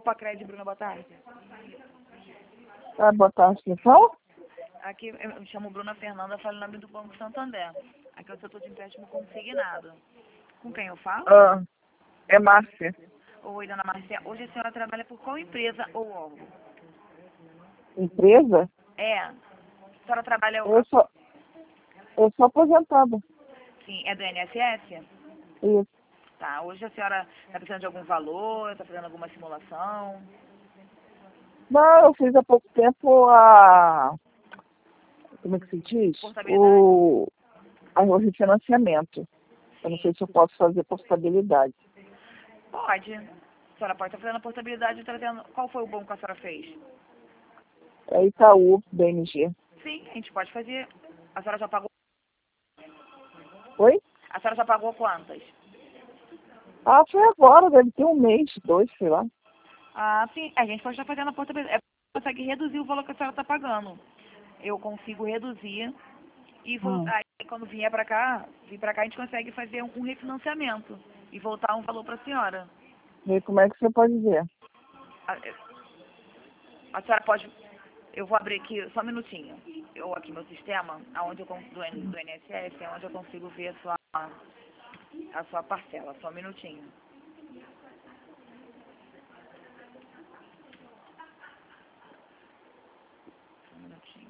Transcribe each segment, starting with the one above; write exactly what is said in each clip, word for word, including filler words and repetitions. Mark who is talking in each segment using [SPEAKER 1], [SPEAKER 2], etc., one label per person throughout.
[SPEAKER 1] Copa Crédito, Bruna, boa tarde.
[SPEAKER 2] Ah, boa tarde, quem fala?
[SPEAKER 1] Aqui, eu me chamo Bruna Fernanda, falo em nome do Banco Santander. Aqui é o setor de empréstimo consignado. Com quem eu falo?
[SPEAKER 2] Ah, é Márcia.
[SPEAKER 1] Oi, dona Marcia. Hoje a senhora trabalha por qual empresa ou órgão?
[SPEAKER 2] Empresa?
[SPEAKER 1] É. A senhora trabalha...
[SPEAKER 2] Eu sou, eu sou aposentada.
[SPEAKER 1] Sim, é do I N S S?
[SPEAKER 2] Isso.
[SPEAKER 1] Tá. Hoje a senhora está precisando de algum valor? Está fazendo alguma simulação?
[SPEAKER 2] Não, eu fiz há pouco tempo a... Como é que se diz?
[SPEAKER 1] Portabilidade?
[SPEAKER 2] O, a- o refinanciamento. Eu não sei se eu posso fazer portabilidade.
[SPEAKER 1] Pode. A senhora pode estar fazendo a portabilidade e trazendo... Qual foi o bom que a senhora fez?
[SPEAKER 2] É Itaú, B M G.
[SPEAKER 1] Sim, a gente pode fazer. A senhora já pagou...
[SPEAKER 2] Oi?
[SPEAKER 1] A senhora já pagou quantas?
[SPEAKER 2] Ah, foi agora, deve ter um mês, dois, sei lá.
[SPEAKER 1] Ah, sim. A gente pode estar fazendo a portabilidade. É, consegue reduzir o valor que a senhora está pagando. Eu consigo reduzir e
[SPEAKER 2] Hum.
[SPEAKER 1] voltar. E quando vier para cá, vir para cá, a gente consegue fazer um refinanciamento e voltar um valor para a senhora.
[SPEAKER 2] E como é que você pode ver?
[SPEAKER 1] A, a senhora pode... Eu vou abrir aqui, só um minutinho. Eu aqui meu sistema, aonde eu, cons- do, N- do I N S S, é onde eu consigo ver a sua, a sua parcela. Só um minutinho. Só um minutinho.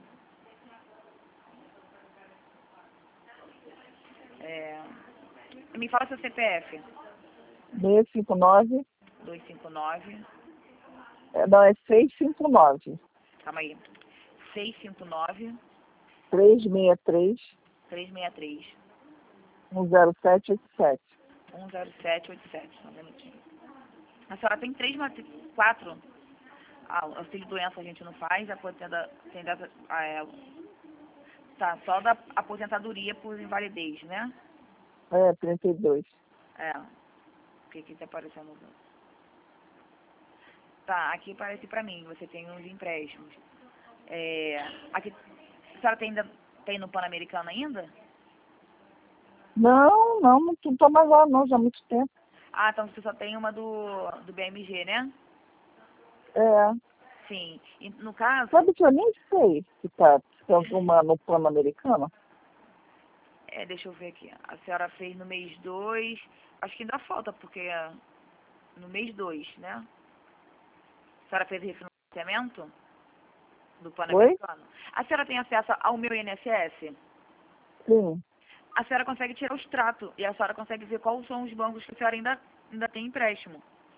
[SPEAKER 1] É, me fala seu C P F.
[SPEAKER 2] seiscentos e cinquenta e nove.
[SPEAKER 1] dois cinco nove.
[SPEAKER 2] É, não, é seiscentos e cinquenta e nove.
[SPEAKER 1] Calma aí. seis cinco nove,
[SPEAKER 2] trezentos e sessenta e três.
[SPEAKER 1] três seis três,
[SPEAKER 2] um zero sete oito sete.
[SPEAKER 1] um zero sete oito sete. Só um minutinho. A senhora tem três, matri- quatro. Ah, o auxílio doença a gente não faz, a aposenta, tem data, ah, é, tá, só da aposentadoria por invalidez, né?
[SPEAKER 2] É, trinta e dois.
[SPEAKER 1] É. O que que tá aparecendo? Tá, aqui aparece pra mim, você tem uns empréstimos. É, aqui, a senhora tem, ainda, tem no Pan-Americano ainda?
[SPEAKER 2] Não, não, não tô mais lá não, já há muito tempo.
[SPEAKER 1] Ah, então você só tem uma do, do B M G, né?
[SPEAKER 2] É.
[SPEAKER 1] Sim. E no caso,
[SPEAKER 2] Sabe que eu nem sei se tá tem alguma no plano americano?
[SPEAKER 1] é, deixa eu ver aqui. A senhora fez no mês dois, acho que ainda falta, porque é no mês dois, né? A senhora fez o refinanciamento do
[SPEAKER 2] Oi?
[SPEAKER 1] Pan-Americano? A senhora tem acesso ao meu I N S S?
[SPEAKER 2] Sim.
[SPEAKER 1] A senhora consegue tirar o extrato e a senhora consegue ver quais são os bancos que a senhora ainda, ainda tem empréstimo.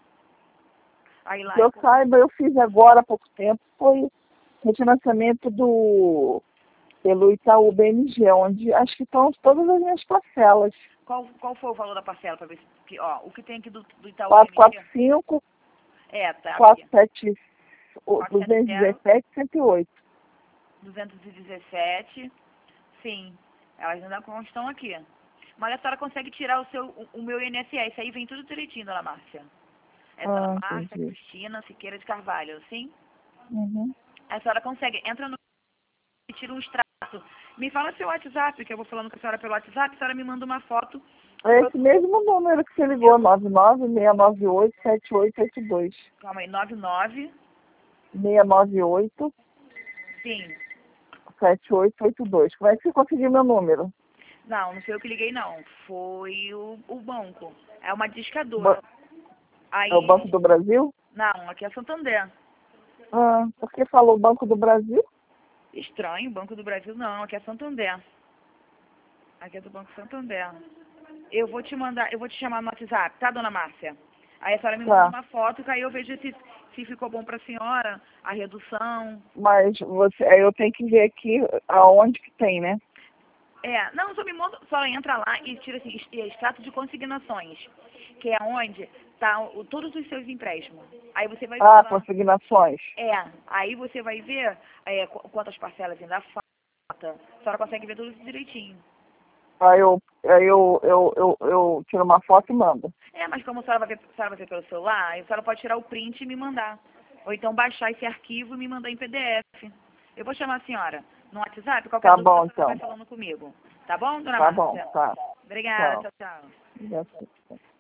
[SPEAKER 1] Aí lá
[SPEAKER 2] Que
[SPEAKER 1] é
[SPEAKER 2] eu
[SPEAKER 1] por-
[SPEAKER 2] saiba, eu fiz agora há pouco tempo, foi refinanciamento do pelo Itaú B M G, onde acho que estão todas as minhas parcelas.
[SPEAKER 1] qual, qual foi o valor da parcela para ver se, que, ó, o que tem aqui do, do Itaú
[SPEAKER 2] quatrocentos e
[SPEAKER 1] B M G?
[SPEAKER 2] quarenta e cinco,
[SPEAKER 1] É, tá aqui.
[SPEAKER 2] quatrocentos e setenta e
[SPEAKER 1] quatrocentos e
[SPEAKER 2] duzentos e
[SPEAKER 1] setenta,
[SPEAKER 2] dezessete, cento e oito.
[SPEAKER 1] duzentos e dezessete, sim, elas ainda constam aqui. Mas a senhora consegue tirar o seu, o, o meu I N S S, aí vem tudo direitinho, dona Márcia. É dona
[SPEAKER 2] Ah,
[SPEAKER 1] Márcia
[SPEAKER 2] entendi.
[SPEAKER 1] Cristina Siqueira de Carvalho, sim?
[SPEAKER 2] Uhum.
[SPEAKER 1] A senhora consegue, entra no e tira um extrato. Me fala seu WhatsApp, que eu vou falando com a senhora pelo WhatsApp, a senhora me manda uma foto.
[SPEAKER 2] É esse mesmo número que você ligou, nove nove seis nove oito sete oito oito dois.
[SPEAKER 1] Calma aí, nove nove,
[SPEAKER 2] seis nove oito
[SPEAKER 1] sim.
[SPEAKER 2] sete oito oito dois. Como é que você conseguiu meu número?
[SPEAKER 1] Não, não foi eu que liguei não, foi o, o banco. É uma discadora.
[SPEAKER 2] Ba-
[SPEAKER 1] Aí,
[SPEAKER 2] É o Banco do Brasil?
[SPEAKER 1] não, aqui é Santander.
[SPEAKER 2] Ah, por que falou Banco do Brasil?
[SPEAKER 1] Estranho, Banco do Brasil não, aqui é Santander. Aqui é do Banco Santander. Eu vou te mandar, eu vou te chamar no WhatsApp, tá, dona Márcia? Aí a senhora me manda
[SPEAKER 2] Tá.
[SPEAKER 1] uma foto, que aí eu vejo se, se ficou bom pra senhora, a redução.
[SPEAKER 2] Mas você, aí eu tenho que ver aqui aonde que tem, né?
[SPEAKER 1] É, não, só me manda, só entra lá e tira assim, ex- extrato de consignações, que é onde tá o, todos os seus empréstimos. Aí você vai ver
[SPEAKER 2] Ah,
[SPEAKER 1] lá.
[SPEAKER 2] consignações.
[SPEAKER 1] É, aí você vai ver é, qu- quantas parcelas ainda falta. A senhora consegue ver tudo isso direitinho.
[SPEAKER 2] Aí eu, aí eu, eu, eu, eu tiro uma foto e mando.
[SPEAKER 1] É, mas como a senhora vai ver, a senhora vai ver pelo celular, aí a senhora pode tirar o print e me mandar. Ou então baixar esse arquivo e me mandar em P D F. Eu vou chamar a senhora no WhatsApp, qualquer
[SPEAKER 2] Tá
[SPEAKER 1] dúvida a
[SPEAKER 2] bom,
[SPEAKER 1] senhora vai
[SPEAKER 2] então.
[SPEAKER 1] falando comigo. Tá bom, dona
[SPEAKER 2] Tá bom,
[SPEAKER 1] Márcia?
[SPEAKER 2] tá.
[SPEAKER 1] Obrigada,
[SPEAKER 2] Tchau.
[SPEAKER 1] tchau, tchau.
[SPEAKER 2] Obrigada.